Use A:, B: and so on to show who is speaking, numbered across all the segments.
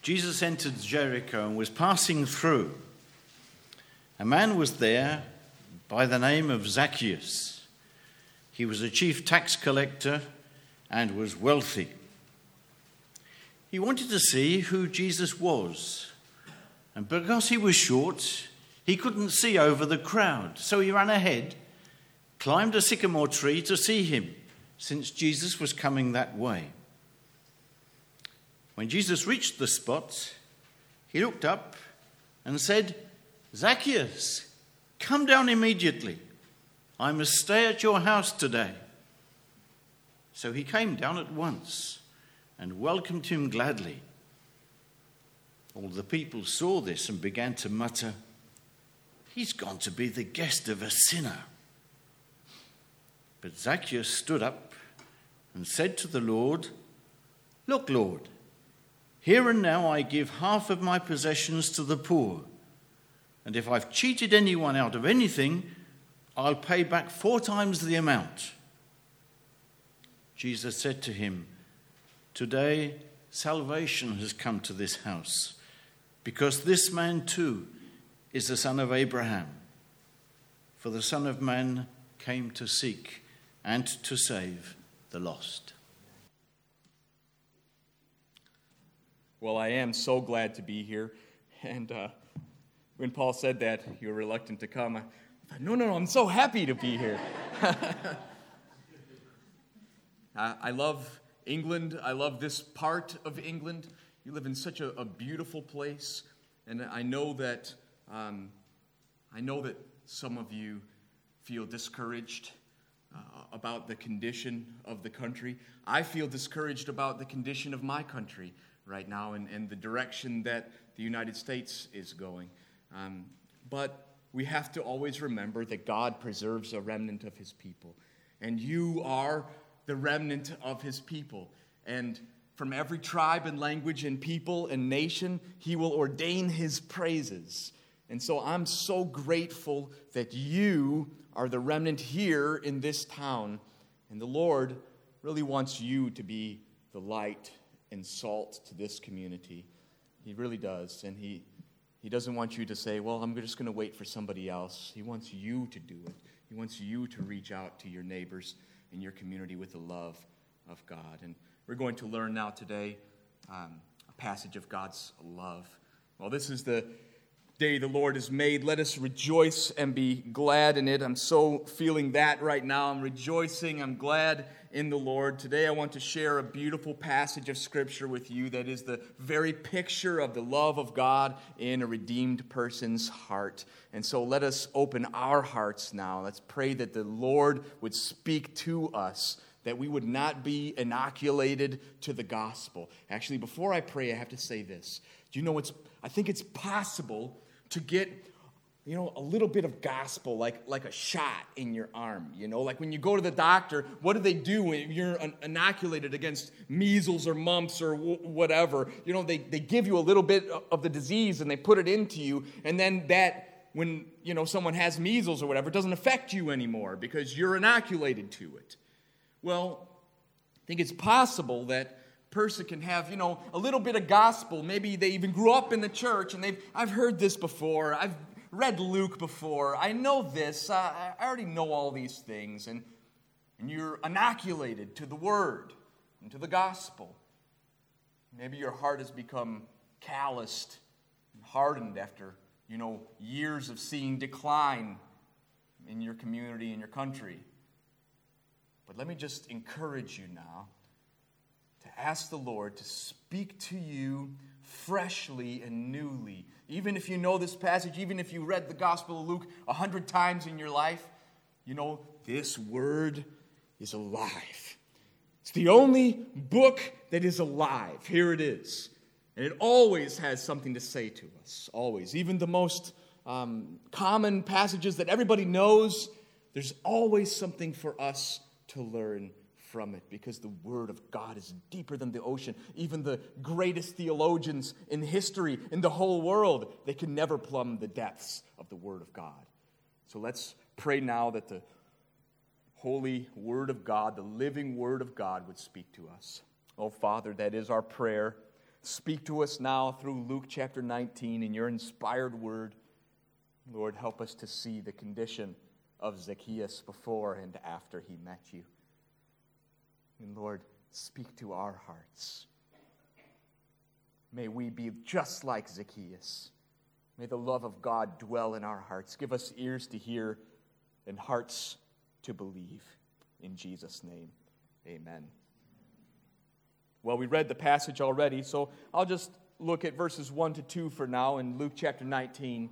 A: Jesus entered Jericho and was passing through. A man was there by the name of Zacchaeus. He was a chief tax collector and was wealthy. He wanted to see who Jesus was, and because he was short, he couldn't see over the crowd, so he ran ahead, climbed a sycamore tree to see him, since Jesus was coming that way. When Jesus reached the spot, he looked up and said, "Zacchaeus, come down immediately. I must stay at your house today." So he came down at once and welcomed him gladly. All the people saw this and began to mutter, "He's gone to be the guest of a sinner." But Zacchaeus stood up and said to the Lord, "Look, Lord, here and now I give half of my possessions to the poor, and if I've cheated anyone out of anything, I'll pay back 4 times the amount." Jesus said to him, "Today salvation has come to this house, because this man too is the son of Abraham. For the Son of Man came to seek and to save the lost."
B: Well, I am so glad to be here. And when Paul said that you were reluctant to come, I thought, no, I'm so happy to be here. I love England. I love this part of England. You live in such a beautiful place. And I know that some of you feel discouraged about the condition of the country. I feel discouraged about the condition of my country right now and the direction that the United States is going. But we have to always remember that God preserves a remnant of his people. And you are the remnant of his people. And from every tribe and language and people and nation, he will ordain his praises. And so I'm so grateful that you are the remnant here in this town. And the Lord really wants you to be the light and salt to this community. He really does. And he doesn't want you to say, well, I'm just going to wait for somebody else. He wants you to do it. He wants you to reach out to your neighbors in your community with the love of God. And we're going to learn now today a passage of God's love. Well, this is the day the Lord has made. Let us rejoice and be glad in it. I'm so feeling that right now. I'm rejoicing. I'm glad in the Lord. Today I want to share a beautiful passage of Scripture with you that is the very picture of the love of God in a redeemed person's heart. And so let us open our hearts now. Let's pray that the Lord would speak to us, that we would not be inoculated to the gospel. Actually, before I pray, I have to say this. Do you know I think it's possible to get, a little bit of gospel, like a shot in your arm, like when you go to the doctor, what do they do when you're inoculated against measles or mumps or whatever? They give you a little bit of the disease and they put it into you, and then that, when, someone has measles or whatever, it doesn't affect you anymore because you're inoculated to it. Well, I think it's possible that person can have, a little bit of gospel. Maybe they even grew up in the church and I've heard this before. I've read Luke before. I know this. I already know all these things. And you're inoculated to the word and to the gospel. Maybe your heart has become calloused and hardened after, years of seeing decline in your community, in your country. But let me just encourage you now to ask the Lord to speak to you freshly and newly. Even if you know this passage, even if you read the Gospel of Luke 100 times in your life, this word is alive. It's the only book that is alive. Here it is. And it always has something to say to us, always. Even the most common passages that everybody knows, there's always something for us to learn from it, because the Word of God is deeper than the ocean. Even the greatest theologians in history, in the whole world, they can never plumb the depths of the Word of God. So let's pray now that the holy Word of God, the living Word of God, would speak to us. Oh, Father, that is our prayer. Speak to us now through Luke chapter 19 in your inspired word. Lord, help us to see the condition of Zacchaeus before and after he met you. And Lord, speak to our hearts. May we be just like Zacchaeus. May the love of God dwell in our hearts. Give us ears to hear and hearts to believe. In Jesus' name, amen. Well, we read the passage already, so I'll just look at verses 1 to 2 for now in Luke chapter 19.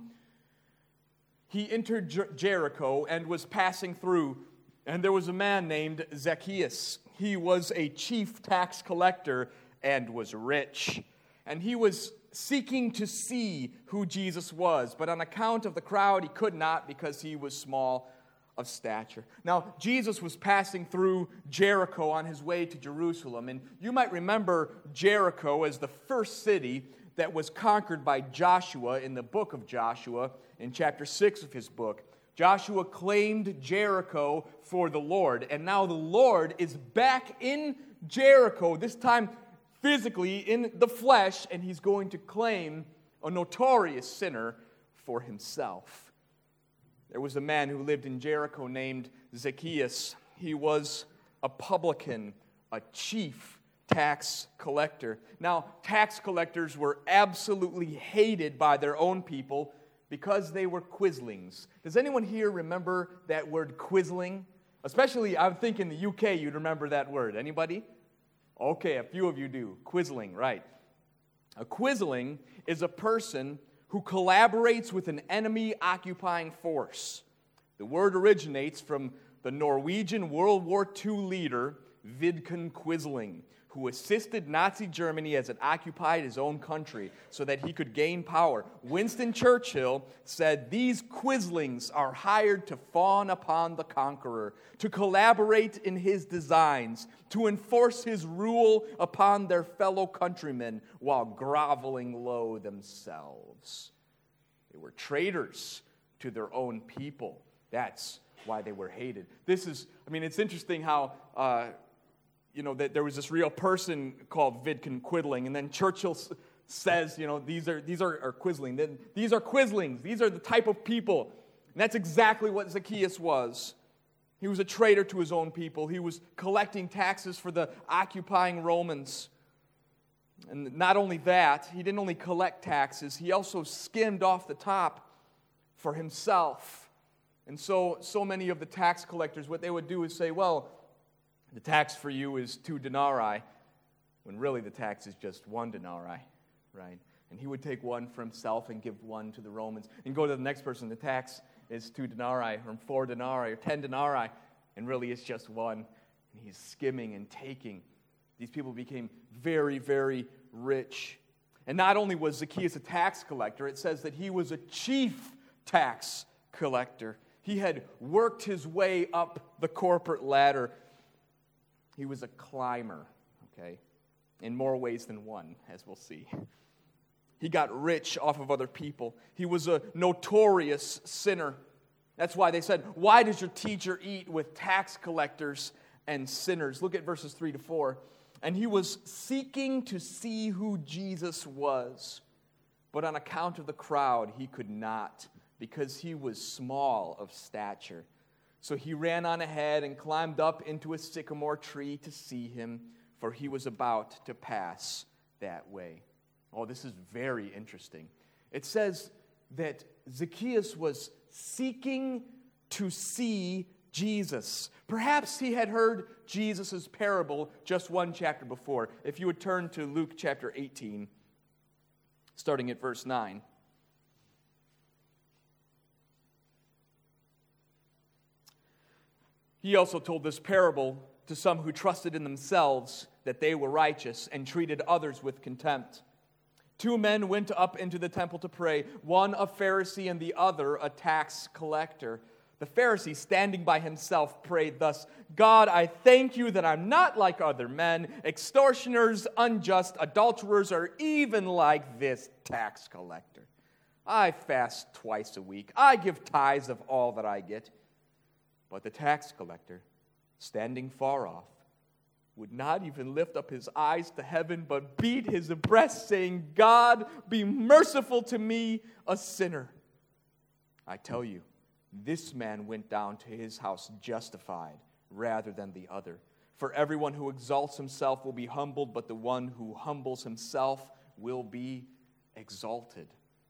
B: He entered Jericho and was passing through, and there was a man named Zacchaeus. He was a chief tax collector and was rich. And he was seeking to see who Jesus was, but on account of the crowd, he could not because he was small of stature. Now, Jesus was passing through Jericho on his way to Jerusalem, and you might remember Jericho as the first city that was conquered by Joshua in the book of Joshua, in chapter 6 of his book. Joshua claimed Jericho for the Lord, and now the Lord is back in Jericho, this time physically in the flesh, and he's going to claim a notorious sinner for himself. There was a man who lived in Jericho named Zacchaeus. He was a publican, a chief tax collector. Now, tax collectors were absolutely hated by their own people because they were quislings. Does anyone here remember that word quisling? Especially, I think in the UK you'd remember that word. Anybody? Okay, a few of you do. Quisling, right. A quisling is a person who collaborates with an enemy occupying force. The word originates from the Norwegian World War II leader Vidkun Quisling, who assisted Nazi Germany as it occupied his own country so that he could gain power. Winston Churchill said, "These quislings are hired to fawn upon the conqueror, to collaborate in his designs, to enforce his rule upon their fellow countrymen while groveling low themselves." They were traitors to their own people. That's why they were hated. It's interesting how that there was this real person called Vidkun Quisling, and then Churchill says, these are quisling. These are quislings. These are the type of people. And that's exactly what Zacchaeus was. He was a traitor to his own people. He was collecting taxes for the occupying Romans. And not only that, he didn't only collect taxes, he also skimmed off the top for himself. And so many of the tax collectors, what they would do is say, well, the tax for you is 2 denarii, when really the tax is just 1 denarii, right? And he would take one for himself and give one to the Romans, and go to the next person. The tax is 2 denarii, or 4 denarii, or 10 denarii, and really it's just 1. And he's skimming and taking. These people became very, very rich. And not only was Zacchaeus a tax collector, it says that he was a chief tax collector. He had worked his way up the corporate ladder. He was a climber, okay, in more ways than one, as we'll see. He got rich off of other people. He was a notorious sinner. That's why they said, "Why does your teacher eat with tax collectors and sinners?" Look at verses 3 to 4. And he was seeking to see who Jesus was, but on account of the crowd, he could not, because he was small of stature. So he ran on ahead and climbed up into a sycamore tree to see him, for he was about to pass that way. Oh, this is very interesting. It says that Zacchaeus was seeking to see Jesus. Perhaps he had heard Jesus' parable just one chapter before. If you would turn to Luke chapter 18, starting at verse 9. He also told this parable to some who trusted in themselves that they were righteous and treated others with contempt. 2 men went up into the temple to pray, one a Pharisee and the other a tax collector. The Pharisee, standing by himself, prayed thus, "God, I thank you that I'm not like other men, extortioners, unjust, adulterers, or even like this tax collector. I fast twice a week. I give tithes of all that I get." But the tax collector, standing far off,
C: would not even lift up his eyes to heaven, but beat his breast, saying, God, be merciful to me, a sinner. I tell you, this man went down to his house justified rather than the other. For everyone who exalts himself will be humbled, but the one who humbles himself will be exalted.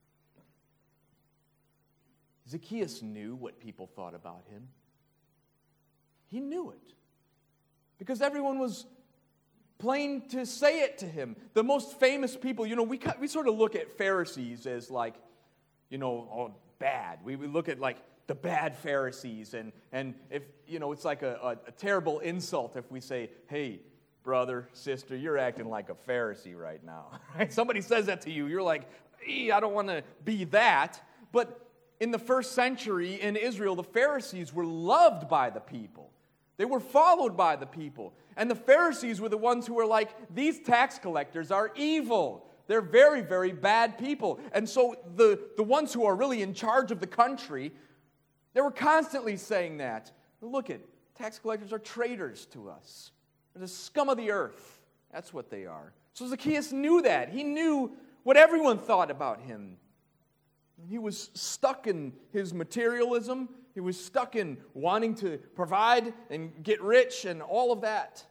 C: Zacchaeus knew what people thought about him. He knew it. Because everyone was plain to say it to him. The most famous people, we sort of look at Pharisees as like, bad. We look at like the bad Pharisees, and if, it's like a terrible insult if we say, hey, brother, sister, you're acting like a Pharisee right now. Somebody says that to you, you're like, I don't want to be that. But in the first century in Israel, the Pharisees were loved by the people. They were followed by the people. And the Pharisees were the ones who were like, these tax collectors are evil. They're very, very bad people. And so the ones who are really in charge of the country, they were constantly saying that. Look at, tax collectors are traitors to us. They're the scum of the earth. That's what they are. So Zacchaeus knew that. He knew what everyone thought about him. He was stuck in his materialism. He was stuck in wanting to provide and get rich and all of that.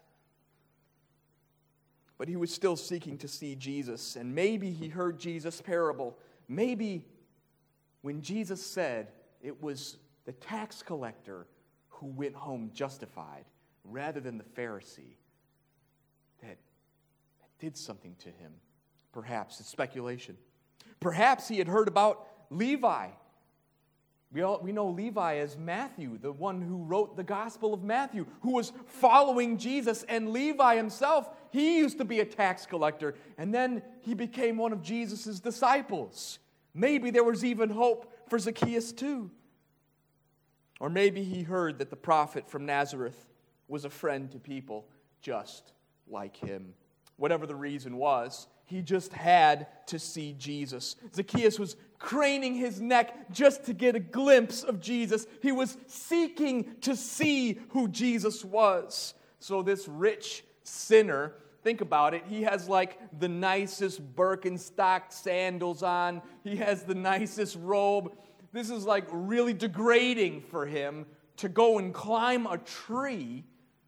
C: But he was still seeking to see Jesus. And maybe he heard Jesus' parable. Maybe when Jesus said it was the tax collector who went home justified rather than the Pharisee, that did something to him. Perhaps it's speculation. Perhaps he had heard about Levi. We know Levi as Matthew, the one who wrote the Gospel of Matthew, who was following Jesus. And Levi himself, he used to be a tax collector, and then he became one of Jesus' disciples. Maybe there was even hope for Zacchaeus too. Or maybe he heard that the prophet from Nazareth was a friend to people just like him. Whatever the reason was, he just had to see Jesus. Zacchaeus was craning his neck just to get a glimpse of Jesus. He was seeking to see who Jesus was. So this rich sinner, think about it, he has like the nicest Birkenstock sandals on. He has the nicest robe. This is like really degrading for him to go and climb a tree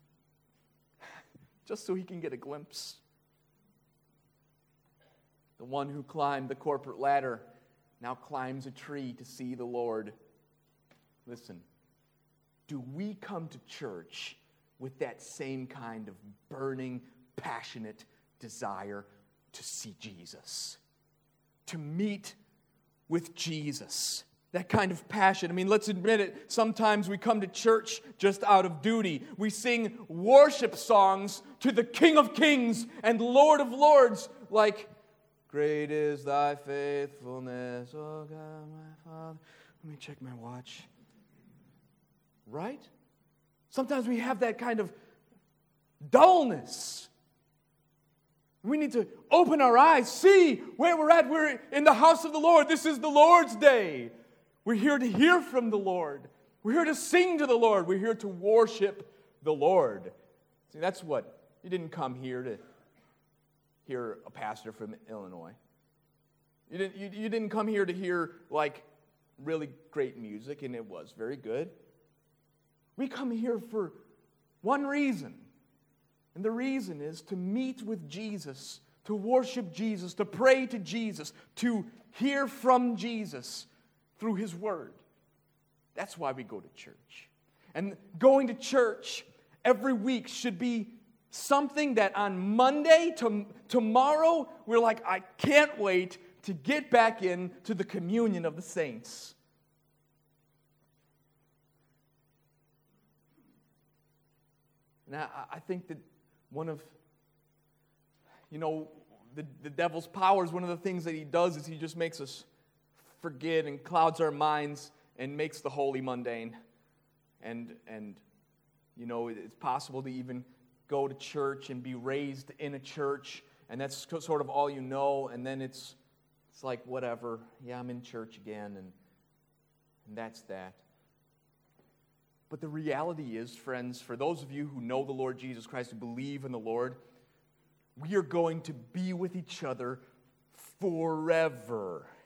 C: just so he can get a glimpse. The one who climbed the corporate ladder now climbs a tree to see the Lord. Listen, do we come to church with that same kind of burning, passionate desire to see Jesus? To meet with Jesus? That kind of passion. I mean, let's admit it, sometimes we come to church just out of duty. We sing worship songs to the King of Kings and Lord of Lords, like, great is thy faithfulness, O God, my Father. Let me check my watch. Right? Sometimes we have that kind of dullness. We need to open our eyes, see where we're at. We're in the house of the Lord. This is the Lord's day. We're here to hear from the Lord. We're here to sing to the Lord. We're here to worship the Lord. See, that's what, you didn't come here to hear a pastor from Illinois. You didn't come here to hear like really great music, and it was very good. We come here for one reason, and the reason is to meet with Jesus, to worship Jesus, to pray to Jesus, to hear from Jesus through His Word. That's why we go to church. And going to church every week should be something that on Monday to tomorrow, we're like, I can't wait to get back into the communion of the saints. Now, I think that one of, the devil's powers, one of the things that he does is he just makes us forget and clouds our minds and makes the holy mundane. And it's possible to even go to church and be raised in a church, and that's sort of all you know, and then it's like, whatever, yeah, I'm in church again, and that's that. But the reality is, friends, for those of you who know the Lord Jesus Christ, who believe in the Lord, we are going to be with each other forever.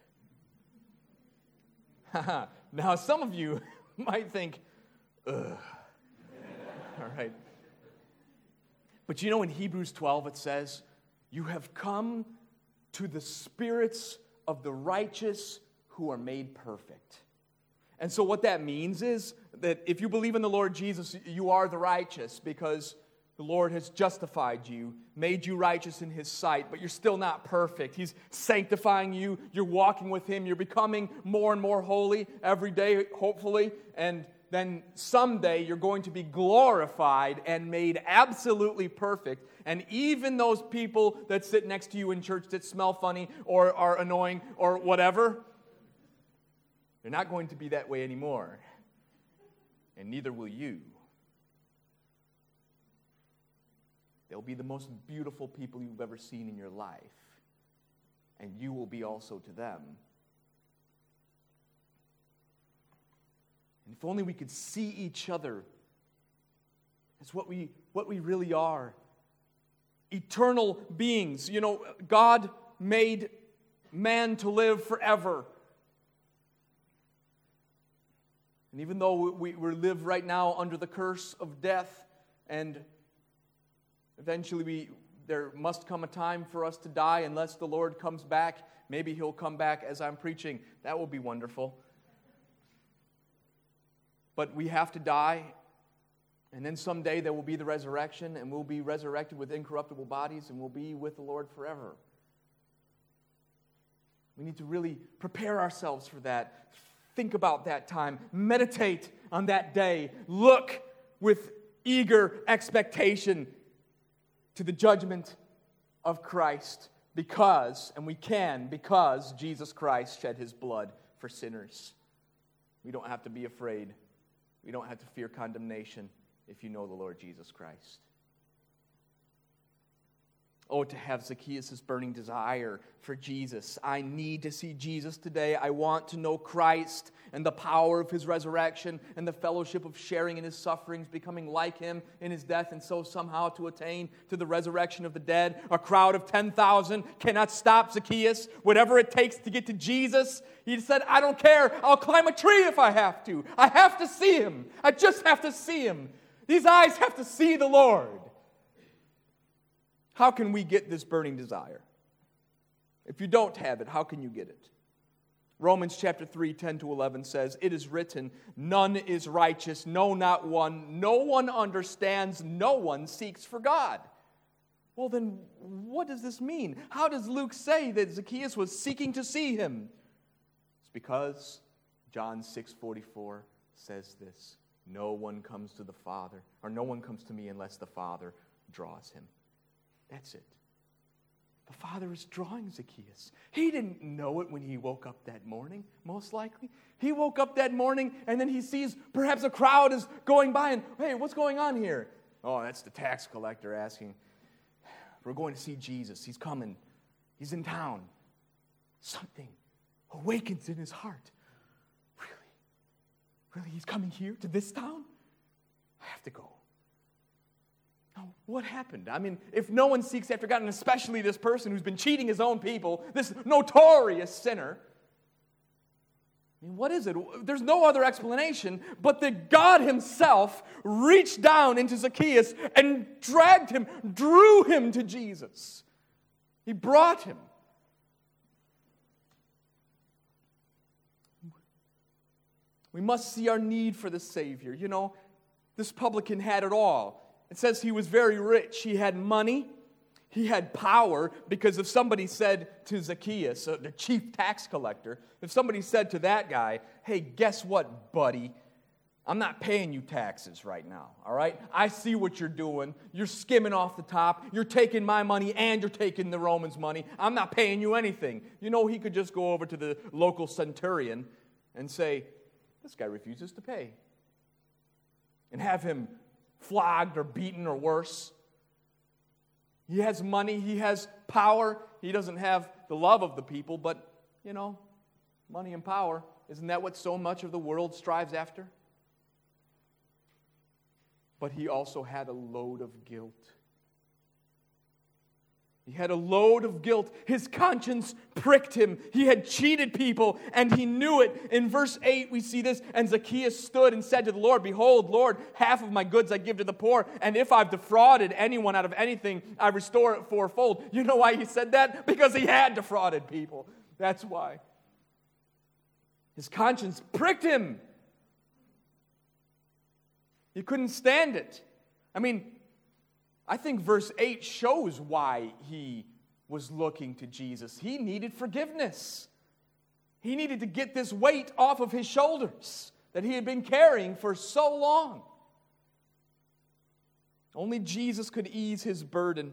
C: Now, some of you might think, ugh. All right. But you know, in Hebrews 12 it says, you have come to the spirits of the righteous who are made perfect. And so what that means is that if you believe in the Lord Jesus, you are the righteous because the Lord has justified you, made you righteous in His sight, but you're still not perfect. He's sanctifying you. You're walking with Him. You're becoming more and more holy every day, hopefully. And then someday you're going to be glorified and made absolutely perfect. And even those people that sit next to you in church that smell funny or are annoying or whatever, they're not going to be that way anymore. And neither will you. They'll be the most beautiful people you've ever seen in your life. And you will be also to them. And if only we could see each other as what we really are. Eternal beings. You know, God made man to live forever. And even though we live right now under the curse of death, and eventually there must come a time for us to die unless the Lord comes back. Maybe He'll come back as I'm preaching. That will be wonderful. But we have to die, and then someday there will be the resurrection, and we'll be resurrected with incorruptible bodies, and we'll be with the Lord forever. We need to really prepare ourselves for that. Think about that time. Meditate on that day. Look with eager expectation to the judgment of Christ because Jesus Christ shed His blood for sinners. We don't have to be afraid. We don't have to fear condemnation if you know the Lord Jesus Christ. Oh, to have Zacchaeus' burning desire for Jesus. I need to see Jesus today. I want to know Christ and the power of His resurrection and the fellowship of sharing in His sufferings, becoming like Him in His death, and so somehow to attain to the resurrection of the dead. A crowd of 10,000 cannot stop Zacchaeus. Whatever it takes to get to Jesus, he said, I don't care. I'll climb a tree if I have to. I have to see Him. I just have to see Him. These eyes have to see the Lord. How can we get this burning desire? If you don't have it, how can you get it? Romans chapter 3, 10-11 says, it is written, none is righteous, no, not one. No one understands, no one seeks for God. Well, then what does this mean? How does Luke say that Zacchaeus was seeking to see Him? It's because John 6:44 says this, no one comes to the Father, or no one comes to me unless the Father draws him. That's it. The Father is drawing Zacchaeus. He didn't know it when he woke up that morning, most likely. He woke up that morning and then he sees perhaps a crowd is going by and, hey, what's going on here? Oh, that's the tax collector asking. We're going to see Jesus. He's coming. He's in town. Something awakens in his heart. Really, he's coming here to this town? I have to go. Now, what happened? I mean, if no one seeks after God, and especially this person who's been cheating his own people, this notorious sinner, I mean, what is it? There's no other explanation but that God Himself reached down into Zacchaeus and dragged him, drew him to Jesus. He brought him. We must see our need for the Savior. You know, this publican had it all. It says he was very rich. He had money. He had power, because if somebody said to Zacchaeus, the chief tax collector, if somebody said to that guy, hey, guess what, buddy? I'm not paying you taxes right now, all right? I see what you're doing. You're skimming off the top. You're taking my money and you're taking the Romans' money. I'm not paying you anything. You know, he could just go over to the local centurion and say, this guy refuses to pay, and have him flogged or beaten or worse. He has money, he has power, he doesn't have the love of the people, but, you know, money and power, isn't that what so much of the world strives after? but he also had a load of guilt. He had a load of guilt. His conscience pricked him. He had cheated people, and he knew it. In verse 8, we see this. And Zacchaeus stood and said to the Lord, "Behold, Lord, half of my goods I give to the poor, and if I've defrauded anyone out of anything, I restore it fourfold." You know why he said that? Because he had defrauded people. That's why. His conscience pricked him. He couldn't stand it. I think verse 8 shows why he was looking to Jesus. He needed forgiveness. He needed to get this weight off of his shoulders that he had been carrying for so long. Only Jesus could ease his burden.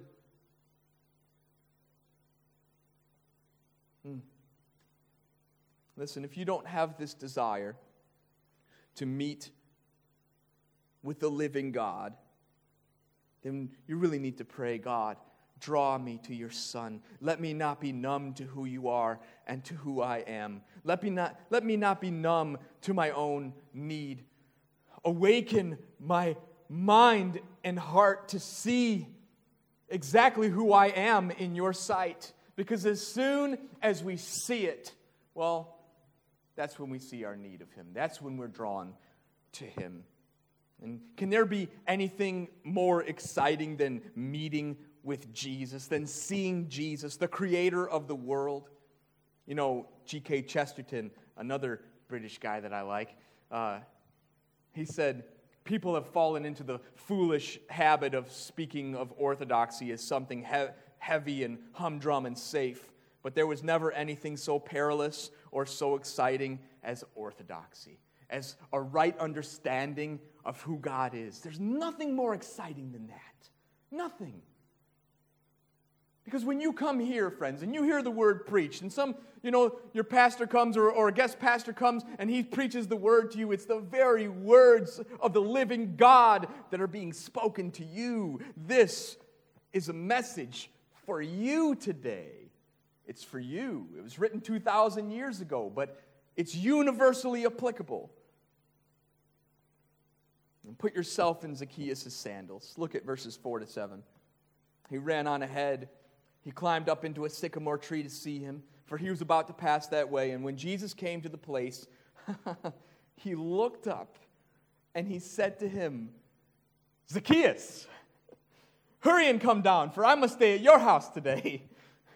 C: Listen, if you don't have this desire to meet with the living God, then you really need to pray, "God, draw me to your Son. Let me not be numb to who you are and to who I am. Let me not be numb to my own need. Awaken my mind and heart to see exactly who I am in your sight." Because as soon as we see it, well, that's when we see our need of him. That's when we're drawn to him. And can there be anything more exciting than meeting with Jesus, than seeing Jesus, the creator of the world? You know, G.K. Chesterton, another British guy that I like, he said, "People have fallen into the foolish habit of speaking of orthodoxy as something heavy and humdrum and safe, but there was never anything so perilous or so exciting as orthodoxy, as a right understanding of who God is." There's nothing more exciting than that. Nothing. Because when you come here, friends, and you hear the word preached, and your pastor comes or a guest pastor comes and he preaches the word to you, it's the very words of the living God that are being spoken to you. This is a message for you today. It's for you. It was written 2,000 years ago, but it's universally applicable. And put yourself in Zacchaeus' sandals. Look at verses 4 to 7. He ran on ahead. He climbed up into a sycamore tree to see him, for he was about to pass that way. And when Jesus came to the place, he looked up and he said to him, "Zacchaeus, hurry and come down, for I must stay at your house today."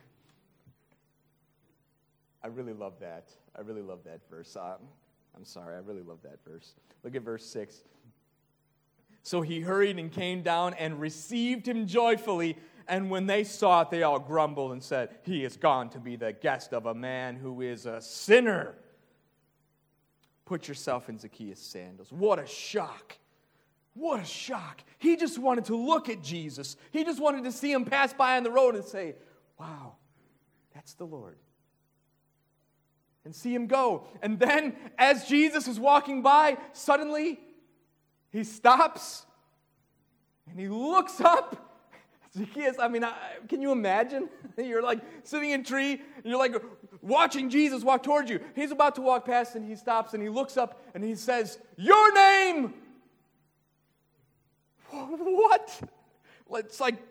C: I really love that. I really love that verse. I'm sorry, I really love that verse. Look at verse 6. So he hurried and came down and received him joyfully. And when they saw it, they all grumbled and said, "He is gone to be the guest of a man who is a sinner." Put yourself in Zacchaeus' sandals. What a shock. What a shock. He just wanted to look at Jesus. He just wanted to see him pass by on the road and say, "Wow, that's the Lord." And see him go. And then, as Jesus is walking by, suddenly he stops and he looks up. Zacchaeus, can you imagine? You're like sitting in a tree, and you're like watching Jesus walk towards you. He's about to walk past, and he stops, and he looks up, and he says, "Your name!" What? It's like,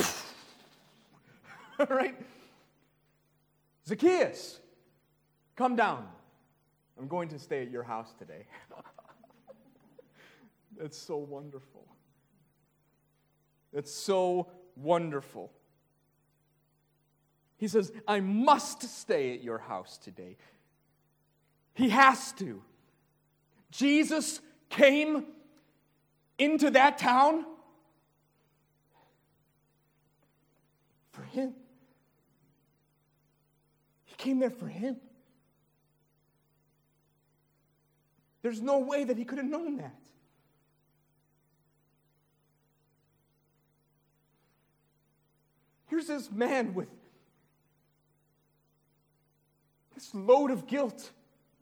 C: all right? "Zacchaeus, come down. I'm going to stay at your house today." That's so wonderful. It's so wonderful. He says, "I must stay at your house today." He has to. Jesus came into that town for him. He came there for him. There's no way that he could have known that. Here's this man with this load of guilt,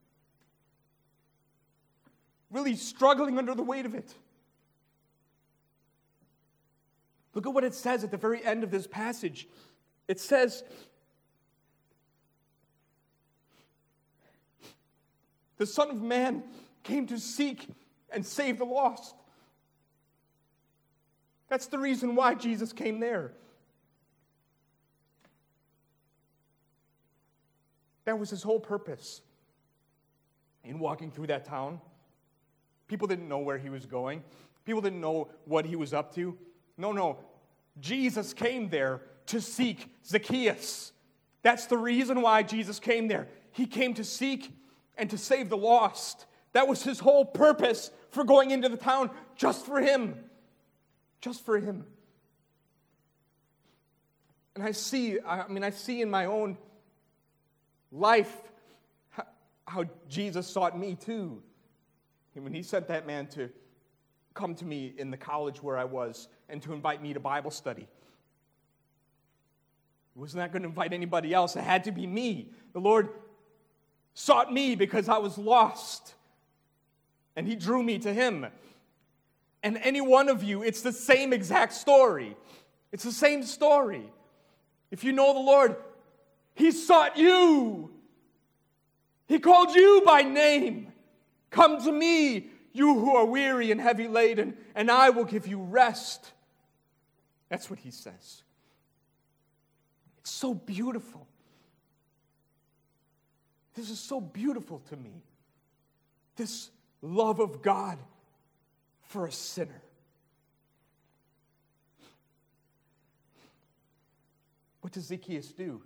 C: really struggling under the weight of it. Look at what it says at the very end of this passage. It says, "The Son of Man came to seek and save the lost." That's the reason why Jesus came there. That was his whole purpose in walking through that town. People didn't know where he was going. People didn't know what he was up to. No. Jesus came there to seek Zacchaeus. That's the reason why Jesus came there. He came to seek and to save the lost. That was his whole purpose for going into the town, just for him. Just for him. And I see in my own life how Jesus sought me too. And when he sent that man to come to me in the college where I was and to invite me to Bible study, he was not going to invite anybody else. It had to be me. The Lord sought me because I was lost. And he drew me to him. And any one of you, it's the same exact story. It's the same story. If you know the Lord, he sought you. He called you by name. Come to me, you who are weary and heavy laden, and I will give you rest. That's what he says. It's so beautiful. This is so beautiful to me. This love of God for a sinner. What does Zacchaeus do?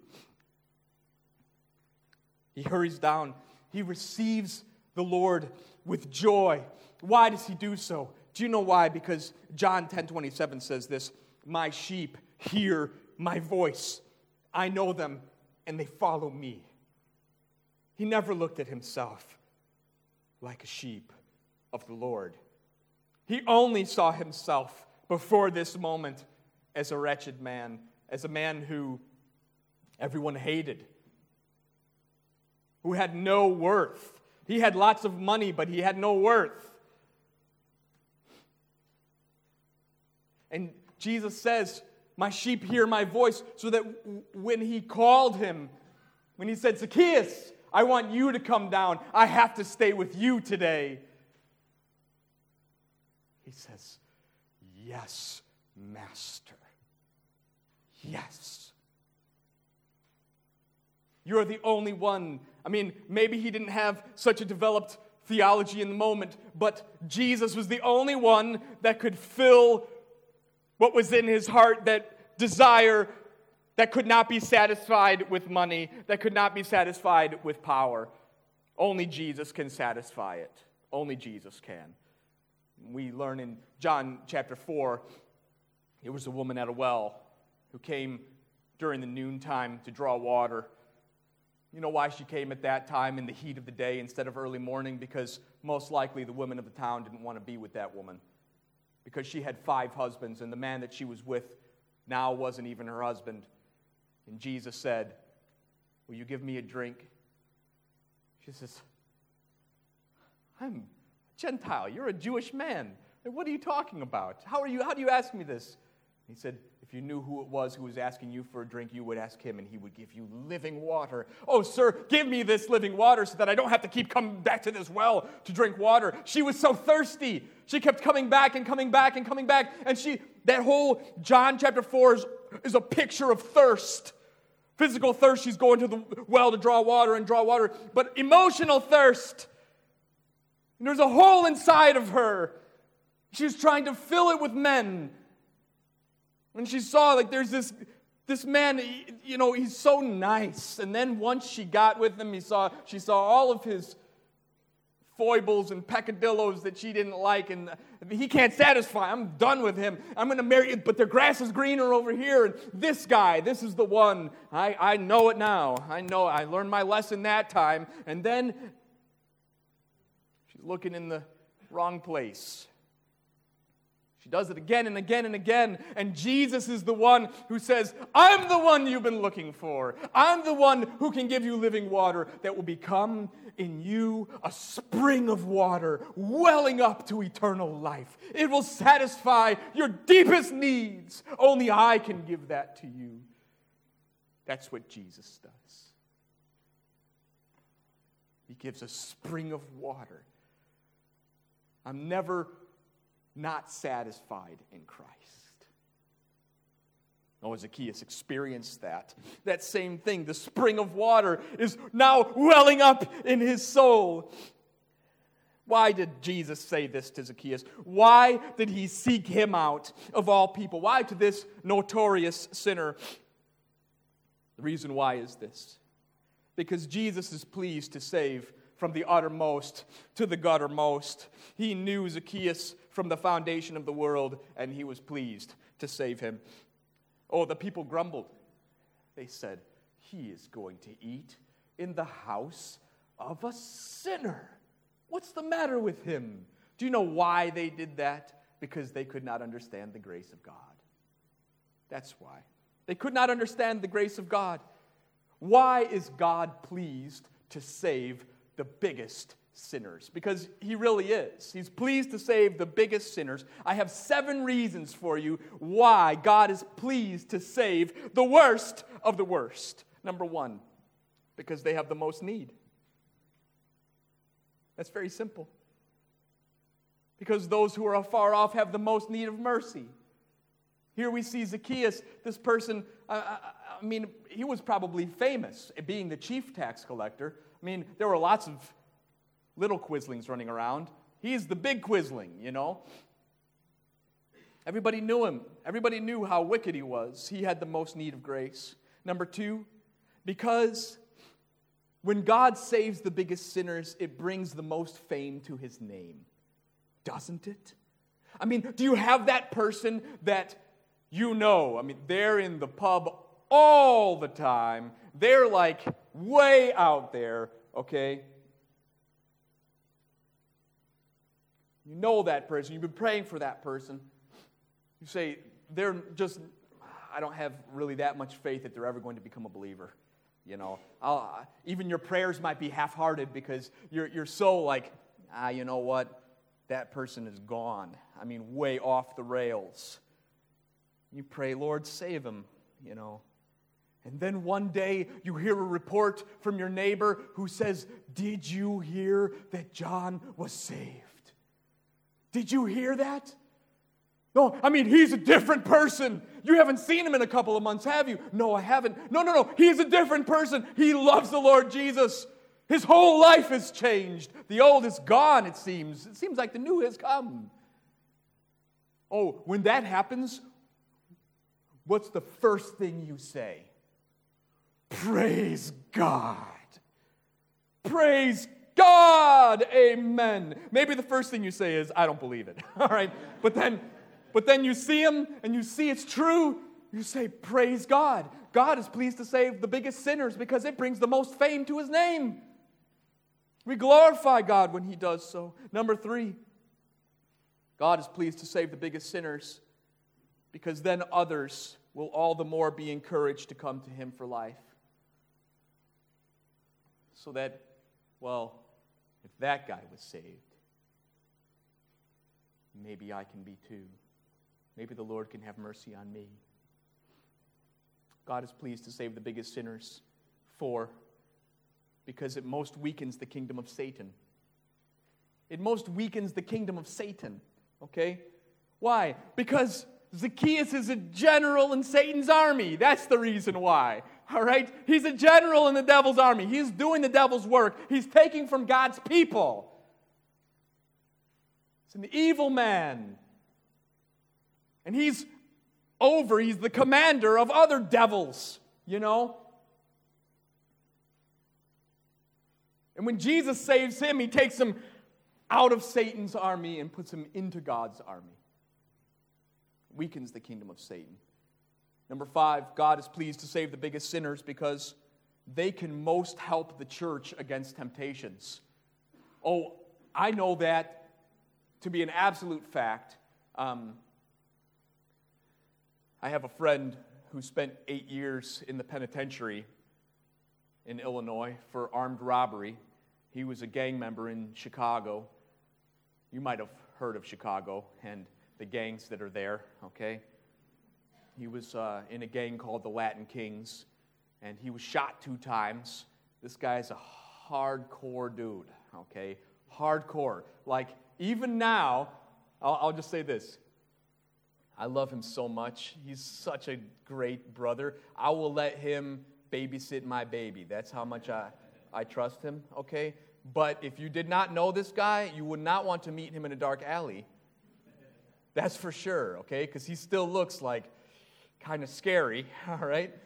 C: He hurries down. He receives the Lord with joy. Why does he do so? Do you know why? Because John 10:27 says this, "My sheep hear my voice. I know them, and they follow me." He never looked at himself like a sheep of the Lord. He only saw himself before this moment as a wretched man, as a man who everyone hated, who had no worth. He had lots of money, but he had no worth. And Jesus says, "My sheep hear my voice," so that when he called him, when he said, "Zacchaeus, I want you to come down. I have to stay with you today." He says, "Yes, Master. Yes." You're the only one. Maybe he didn't have such a developed theology in the moment, but Jesus was the only one that could fill what was in his heart, that desire that could not be satisfied with money, that could not be satisfied with power. Only Jesus can satisfy it. Only Jesus can. We learn in John chapter 4, there was a woman at a well who came during the noontime to draw water. You know why she came at that time in the heat of the day instead of early morning? Because most likely the women of the town didn't want to be with that woman. Because she had 5 husbands, and the man that she was with now wasn't even her husband. And Jesus said, "Will you give me a drink?" She says, "I'm a Gentile. You're a Jewish man. What are you talking about? How do you ask me this?" He said, "If you knew who it was who was asking you for a drink, you would ask him, and he would give you living water." "Oh, sir, give me this living water so that I don't have to keep coming back to this well to drink water." She was so thirsty. She kept coming back and coming back and coming back. And that whole John chapter 4 is a picture of thirst. Physical thirst, she's going to the well to draw water. But emotional thirst. And there's a hole inside of her. She's trying to fill it with men. And she saw, there's this man, he's so nice. And then once she got with him, she saw all of his foibles and peccadillos that she didn't like. And he can't satisfy. I'm done with him. I'm going to marry, but the grass is greener over here. And this guy, this is the one. I know it now. I know. I learned my lesson that time. And then she's looking in the wrong place. She does it again and again and again. And Jesus is the one who says, "I'm the one you've been looking for. I'm the one who can give you living water that will become in you a spring of water welling up to eternal life. It will satisfy your deepest needs. Only I can give that to you." That's what Jesus does. He gives a spring of water. I'm never not satisfied in Christ. Oh, Zacchaeus experienced that. That same thing. The spring of water is now welling up in his soul. Why did Jesus say this to Zacchaeus? Why did he seek him out of all people? Why to this notorious sinner? The reason why is this. Because Jesus is pleased to save from the uttermost to the guttermost. He knew Zacchaeus from the foundation of the world, and he was pleased to save him. Oh, the people grumbled. They said, he is going to eat in the house of a sinner. What's the matter with him? Do you know why they did that? Because they could not understand the grace of God. That's why. They could not understand the grace of God. Why is God pleased to save the biggest sinners? Because he really is. He's pleased to save the biggest sinners. I have 7 reasons for you why God is pleased to save the worst of the worst. Number 1, because they have the most need. That's very simple. Because those who are afar off have the most need of mercy. Here we see Zacchaeus, this person, he was probably famous at being the chief tax collector. There were lots of little quislings running around. He's the big quisling, Everybody knew him. Everybody knew how wicked he was. He had the most need of grace. Number 2, because when God saves the biggest sinners, it brings the most fame to his name. Doesn't it? Do you have that person that they're in the pub all the time. They're like way out there, okay? You know that person. You've been praying for that person. You say, I don't have really that much faith that they're ever going to become a believer. Even your prayers might be half-hearted because you're so like, you know what? That person is gone. Way off the rails. You pray, Lord, save him, And then one day you hear a report from your neighbor who says, did you hear that John was saved? Did you hear that? No, he's a different person. You haven't seen him in a couple of months, have you? No, I haven't. No. He's a different person. He loves the Lord Jesus. His whole life has changed. The old is gone, it seems. It seems like the new has come. Oh, when that happens, what's the first thing you say? Praise God. Praise God. Amen. Maybe the first thing you say is, I don't believe it. All right? But then you see him and you see it's true. You say, praise God. God is pleased to save the biggest sinners because it brings the most fame to his name. We glorify God when he does so. Number 3, God is pleased to save the biggest sinners because then others will all the more be encouraged to come to him for life. So that, if that guy was saved, maybe I can be too. Maybe the Lord can have mercy on me. God is pleased to save the biggest sinners. 4, because it most weakens the kingdom of Satan. It most weakens the kingdom of Satan. Okay? Why? Because Zacchaeus is a general in Satan's army. That's the reason why. All right? He's a general in the devil's army. He's doing the devil's work. He's taking from God's people. It's an evil man. And he's the commander of other devils, And when Jesus saves him, he takes him out of Satan's army and puts him into God's army. Weakens the kingdom of Satan. Number 5, God is pleased to save the biggest sinners because they can most help the church against temptations. Oh, I know that to be an absolute fact. I have a friend who spent 8 years in the penitentiary in Illinois for armed robbery. He was a gang member in Chicago. You might have heard of Chicago and the gangs that are there, okay? He was in a gang called the Latin Kings, and he was shot 2 times. This guy's a hardcore dude, okay? Hardcore. Like, even now, I'll just say this. I love him so much. He's such a great brother. I will let him babysit my baby. That's how much I trust him, okay? But if you did not know this guy, you would not want to meet him in a dark alley. That's for sure, okay? Because he still looks like kind of scary, all right?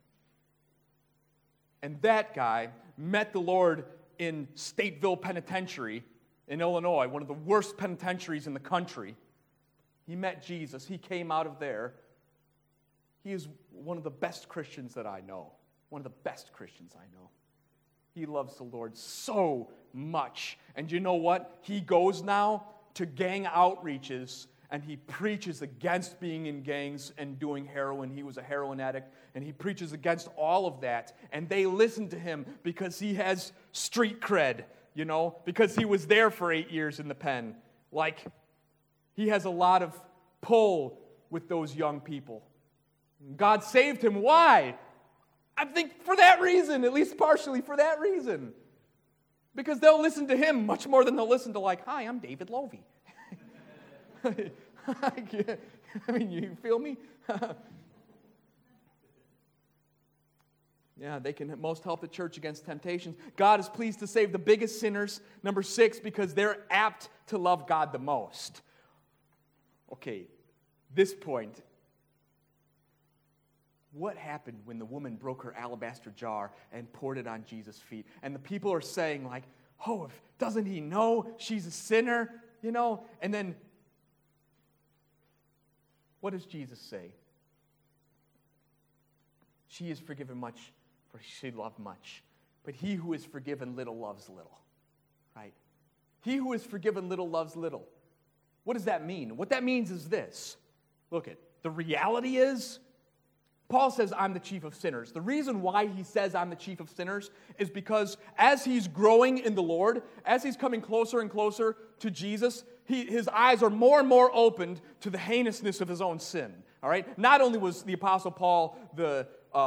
C: And that guy met the Lord in Stateville Penitentiary in Illinois, one of the worst penitentiaries in the country. He met Jesus. He came out of there. He is one of the best Christians that I know. One of the best Christians I know. He loves the Lord so much. And you know what? He goes now to gang outreaches and he preaches against being in gangs and doing heroin. He was a heroin addict, and he preaches against all of that. And they listen to him because he has street cred, you know, because he was there for 8 years in the pen. Like, he has a lot of pull with those young people. God saved him. Why? I think for that reason, at least partially for that reason. Because they'll listen to him much more than they'll listen to, like, hi, I'm David Lovey. I mean, you feel me? Yeah, they can most help the church against temptations. God is pleased to save the biggest sinners, number 6, because they're apt to love God the most. Okay, this point. What happened when the woman broke her alabaster jar and poured it on Jesus' feet? And the people are saying, like, oh, doesn't he know she's a sinner? You know, and then what does Jesus say? She is forgiven much, for she loved much. But he who is forgiven little loves little. Right? He who is forgiven little loves little. What does that mean? What that means is this. Look, the reality is, Paul says, I'm the chief of sinners. The reason why he says I'm the chief of sinners is because as he's growing in the Lord, as he's coming closer and closer to Jesus, his eyes are more and more opened to the heinousness of his own sin. All right? Not only was the Apostle Paul the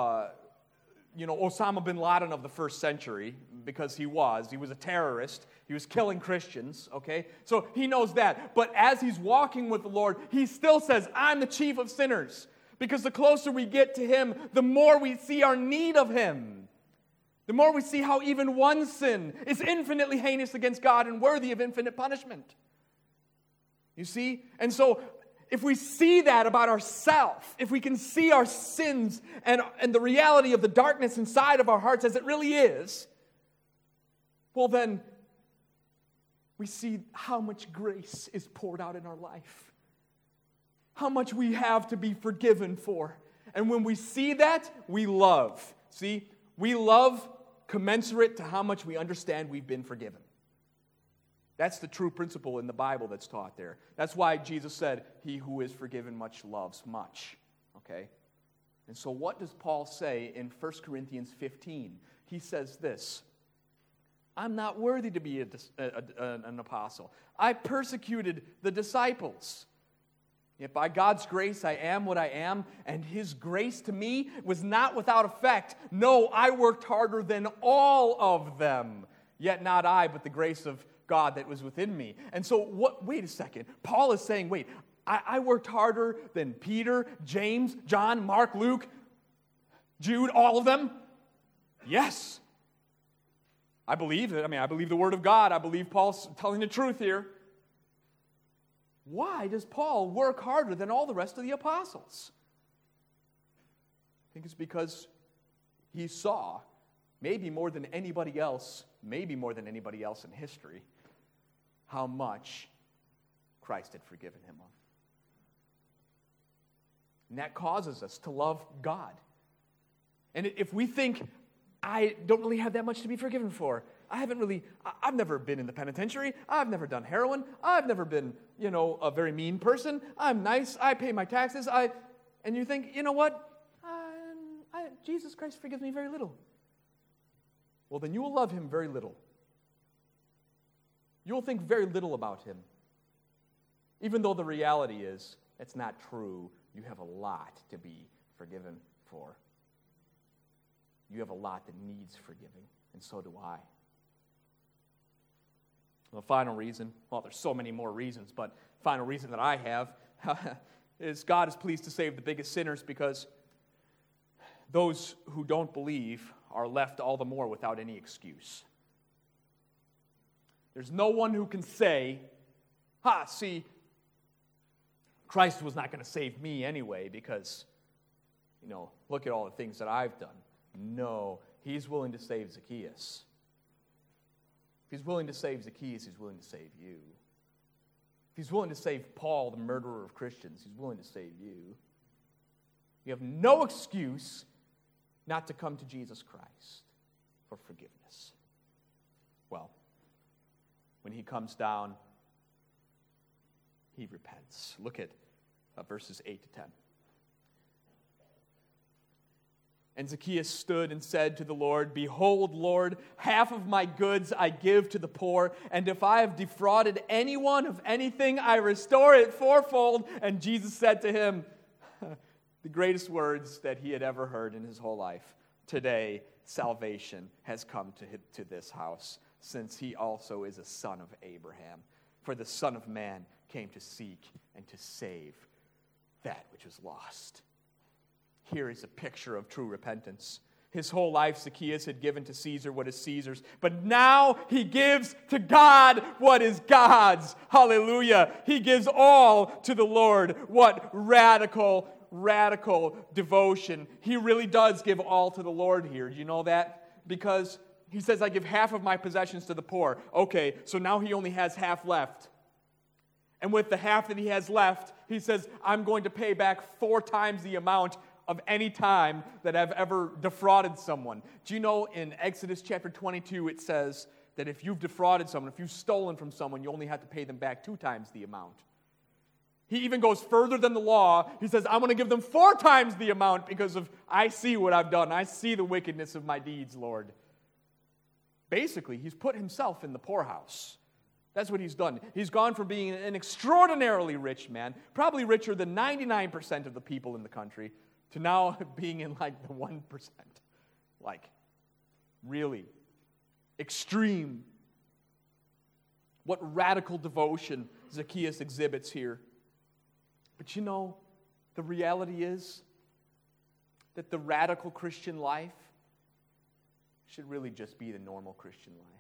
C: Osama bin Laden of the first century, because he was a terrorist. He was killing Christians, okay? So he knows that. But as he's walking with the Lord, he still says, I'm the chief of sinners. Because the closer we get to him, the more we see our need of him. The more we see how even one sin is infinitely heinous against God and worthy of infinite punishment. You see? And so, if we see that about ourselves, if we can see our sins and the reality of the darkness inside of our hearts as it really is, well then, we see how much grace is poured out in our life. How much we have to be forgiven for. And when we see that, we love. See? We love commensurate to how much we understand we've been forgiven. That's the true principle in the Bible that's taught there. That's why Jesus said, he who is forgiven much loves much. Okay? And so what does Paul say in 1 Corinthians 15? He says this, I'm not worthy to be an apostle. I persecuted the disciples. Yet by God's grace I am what I am, and his grace to me was not without effect. No, I worked harder than all of them. Yet not I, but the grace of God that was within me. And so, wait a second. Paul is saying, wait, I worked harder than Peter, James, John, Mark, Luke, Jude, all of them? Yes. I believe it. I believe the word of God. I believe Paul's telling the truth here. Why does Paul work harder than all the rest of the apostles? I think it's because he saw, maybe more than anybody else in history, how much Christ had forgiven him of. And that causes us to love God. And if we think, I don't really have that much to be forgiven for, I've never been in the penitentiary, I've never done heroin, I've never been, a very mean person, I'm nice, I pay my taxes, and you think, you know what, Jesus Christ forgives me very little. Well, then you will love him very little. You will think very little about him. Even though the reality is, it's not true. You have a lot to be forgiven for. You have a lot that needs forgiving, and so do I. The final reason, well, there's so many more reasons, but final reason that I have is God is pleased to save the biggest sinners because those who don't believe are left all the more without any excuse. There's no one who can say, see, Christ was not going to save me anyway because, look at all the things that I've done. No, he's willing to save Zacchaeus. If he's willing to save Zacchaeus, he's willing to save you. If he's willing to save Paul, the murderer of Christians, he's willing to save you. You have no excuse not to come to Jesus Christ for forgiveness. Well, when he comes down, he repents. Look at verses 8 to 10. And Zacchaeus stood and said to the Lord, "Behold, Lord, half of my goods I give to the poor, and if I have defrauded anyone of anything, I restore it fourfold." And Jesus said to him, the greatest words that he had ever heard in his whole life, "Today salvation has come to this house, since he also is a son of Abraham. For the Son of Man came to seek and to save that which was lost." Here is a picture of true repentance. His whole life, Zacchaeus had given to Caesar what is Caesar's, but now he gives to God what is God's. Hallelujah. He gives all to the Lord. What radical devotion. He really does give all to the Lord here. Do you know that? Because he says, "I give half of my possessions to the poor." Okay, so now he only has half left. And with the half that he has left, he says, "I'm going to pay back 4 times the amount of any time that I've ever defrauded someone." Do you know in Exodus chapter 22 it says that if you've defrauded someone, if you've stolen from someone, you only have to pay them back 2 times the amount. He even goes further than the law. He says, "I'm going to give them 4 times the amount because of I see what I've done. I see the wickedness of my deeds, Lord." Basically, he's put himself in the poorhouse. That's what he's done. He's gone from being an extraordinarily rich man, probably richer than 99% of the people in the country, to now being in like the 1%. Like, really extreme. What radical devotion Zacchaeus exhibits here. But the reality is that the radical Christian life should really just be the normal Christian life.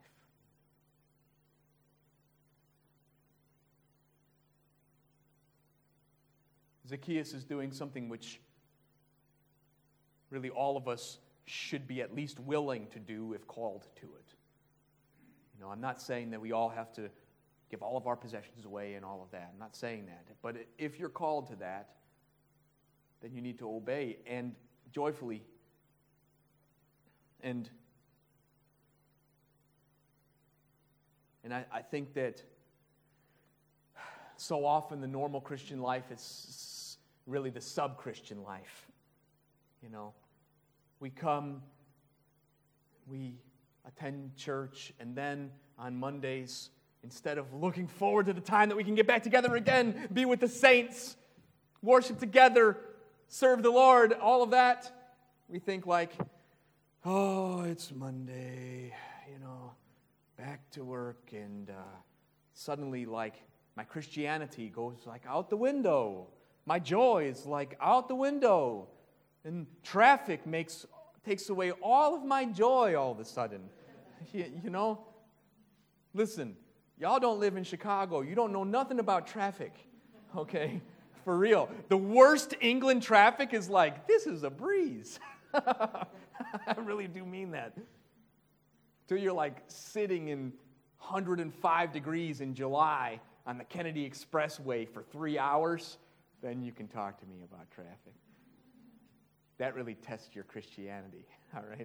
C: Zacchaeus is doing something which really all of us should be at least willing to do if called to it. I'm not saying that we all have to give all of our possessions away and all of that. I'm not saying that. But if you're called to that, then you need to obey and joyfully. And I think that so often the normal Christian life is really the sub-Christian life. We come, we attend church, and then on Mondays, instead of looking forward to the time that we can get back together again, be with the saints, worship together, serve the Lord, all of that, we think like, "Oh, it's Monday, back to work," and suddenly like my Christianity goes like out the window. My joy is like out the window. And traffic takes away all of my joy all of a sudden. Listen, y'all don't live in Chicago. You don't know nothing about traffic, okay? For real. The worst England traffic is like, this is a breeze. I really do mean that. Till you're like sitting in 105 degrees in July on the Kennedy Expressway for 3 hours, then you can talk to me about traffic. That really tests your Christianity, all right?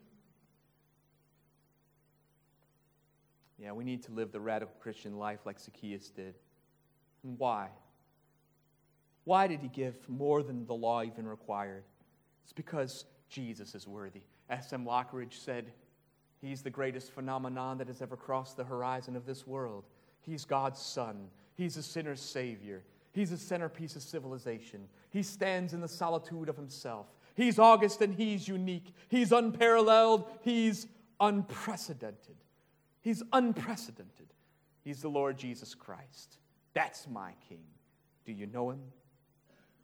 C: Yeah, we need to live the radical Christian life like Zacchaeus did. And why? Why did he give more than the law even required? It's because Jesus is worthy. S.M. Lockridge said, "He's the greatest phenomenon that has ever crossed the horizon of this world. He's God's Son. He's a sinner's Savior. He's a centerpiece of civilization. He stands in the solitude of himself. He's august and he's unique. He's unparalleled. He's unprecedented. He's unprecedented. He's the Lord Jesus Christ. That's my King. Do you know him?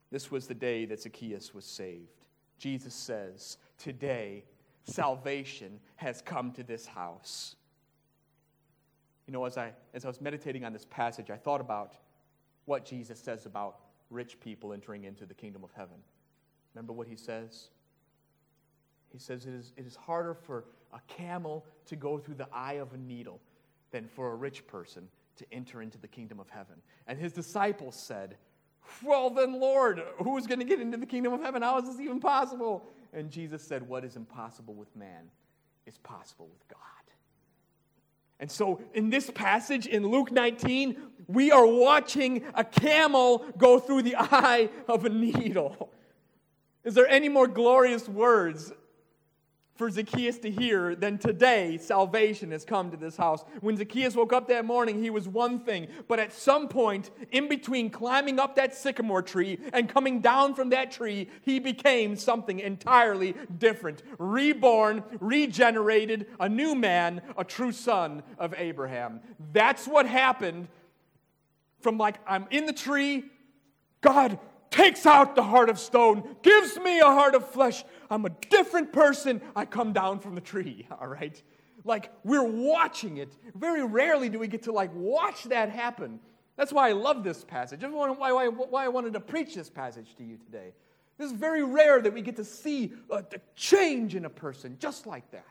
C: This was the day that Zacchaeus was saved. Jesus says, today, salvation has come to this house. You know, as I was meditating on this passage, I thought about what Jesus says about rich people entering into the kingdom of heaven. Remember what he says? He says it is harder for a camel to go through the eye of a needle than for a rich person to enter into the kingdom of heaven. And his disciples said, well then, Lord, who's going to get into the kingdom of heaven? How is this even possible? And Jesus said, what is impossible with man is possible with God. And so in this passage in Luke 19, we are watching a camel go through the eye of a needle. Is there any more glorious words for Zacchaeus to hear than today salvation has come to this house? When Zacchaeus woke up that morning, he was one thing. But at some point, in between climbing up that sycamore tree and coming down from that tree, he became something entirely different. Reborn, regenerated, a new man, a true son of Abraham. That's what happened from I'm in the tree, God takes out the heart of stone, gives me a heart of flesh. I'm a different person. I come down from the tree, all right? We're watching it. Very rarely do we get to, watch that happen. That's why I love this passage. That's why I wanted to preach this passage to you today. This is very rare that we get to see the change in a person just like that.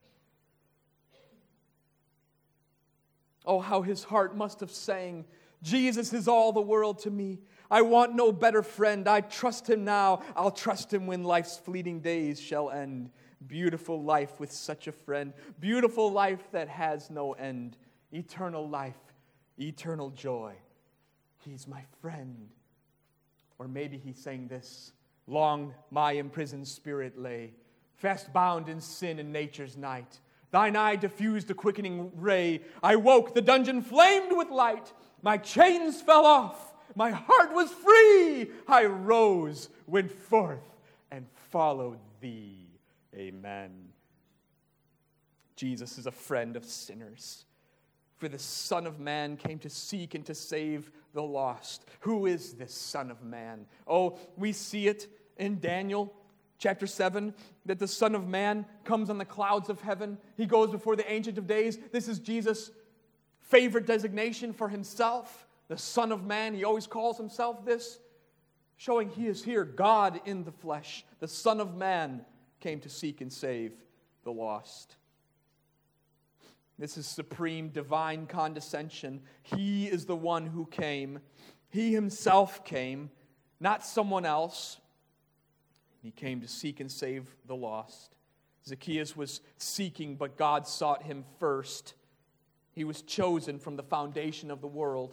C: Oh, how his heart must have sang, Jesus is all the world to me. I want no better friend. I trust him now. I'll trust him when life's fleeting days shall end. Beautiful life with such a friend. Beautiful life that has no end. Eternal life. Eternal joy. He's my friend. Or maybe he sang this. Long my imprisoned spirit lay, fast bound in sin and nature's night. Thine eye diffused a quickening ray. I woke, the dungeon flamed with light. My chains fell off. My heart was free. I rose, went forth, and followed thee. Amen. Jesus is a friend of sinners. For the Son of Man came to seek and to save the lost. Who is this Son of Man? Oh, we see it in Daniel chapter 7, that the Son of Man comes on the clouds of heaven. He goes before the Ancient of Days. This is Jesus' favorite designation for himself. The Son of Man, he always calls himself this, showing he is here, God in the flesh. The Son of Man came to seek and save the lost. This is supreme divine condescension. He is the one who came. He himself came, not someone else. He came to seek and save the lost. Zacchaeus was seeking, but God sought him first. He was chosen from the foundation of the world.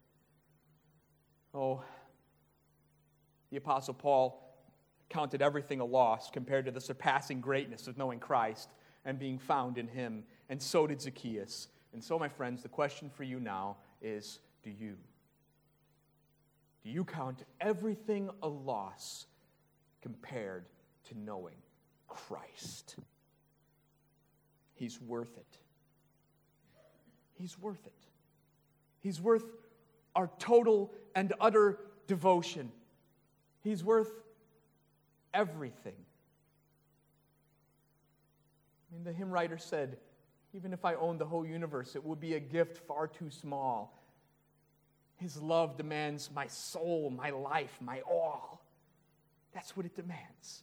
C: Oh, the Apostle Paul counted everything a loss compared to the surpassing greatness of knowing Christ and being found in him. And so did Zacchaeus. And so, my friends, the question for you now is, do you? Do you count everything a loss compared to knowing Christ? He's worth it. He's worth it. He's worth our total and utter devotion. He's worth everything. I mean, the hymn writer said, even if I owned the whole universe, it would be a gift far too small. His love demands my soul, my life, my all. That's what it demands.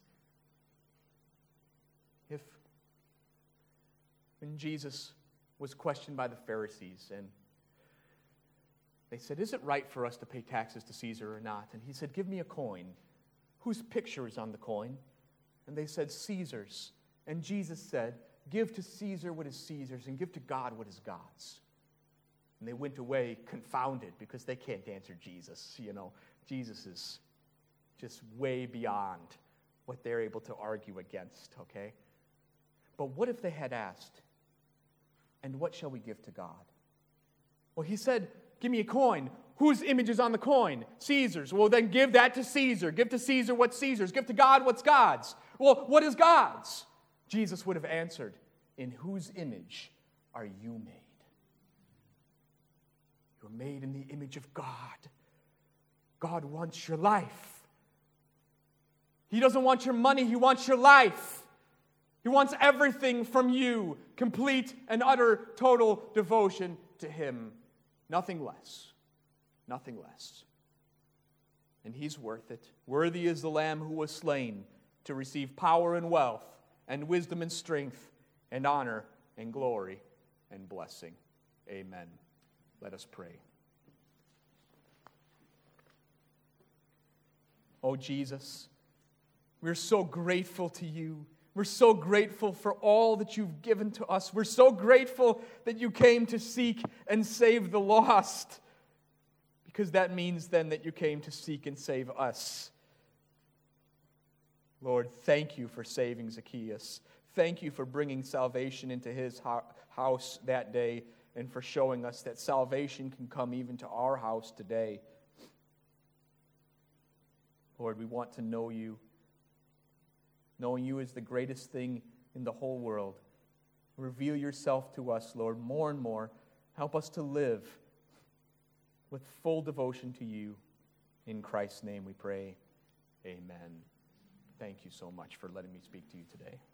C: When Jesus was questioned by the Pharisees, and they said, is it right for us to pay taxes to Caesar or not? And he said, give me a coin. Whose picture is on the coin? And they said, Caesar's. And Jesus said, give to Caesar what is Caesar's and give to God what is God's. And they went away confounded because they can't answer Jesus. Jesus is just way beyond what they're able to argue against, okay? But what if they had asked, and what shall we give to God? Well, he said, give me a coin. Whose image is on the coin? Caesar's. Well, then give that to Caesar. Give to Caesar what's Caesar's. Give to God what's God's. Well, what is God's? Jesus would have answered, in whose image are you made? You're made in the image of God. God wants your life. He doesn't want your money. He wants your life. He wants everything from you. Complete and utter total devotion to Him. Nothing less. Nothing less. And He's worth it. Worthy is the Lamb who was slain to receive power and wealth and wisdom and strength and honor and glory and blessing. Amen. Let us pray. Oh, Jesus, we're so grateful to you. We're so grateful for all that you've given to us. We're so grateful that you came to seek and save the lost. Because that means then that you came to seek and save us. Lord, thank you for saving Zacchaeus. Thank you for bringing salvation into his house that day and for showing us that salvation can come even to our house today. Lord, we want to know you. Knowing you is the greatest thing in the whole world. Reveal yourself to us, Lord, more and more. Help us to live with full devotion to you. In Christ's name we pray. Amen. Thank you so much for letting me speak to you today.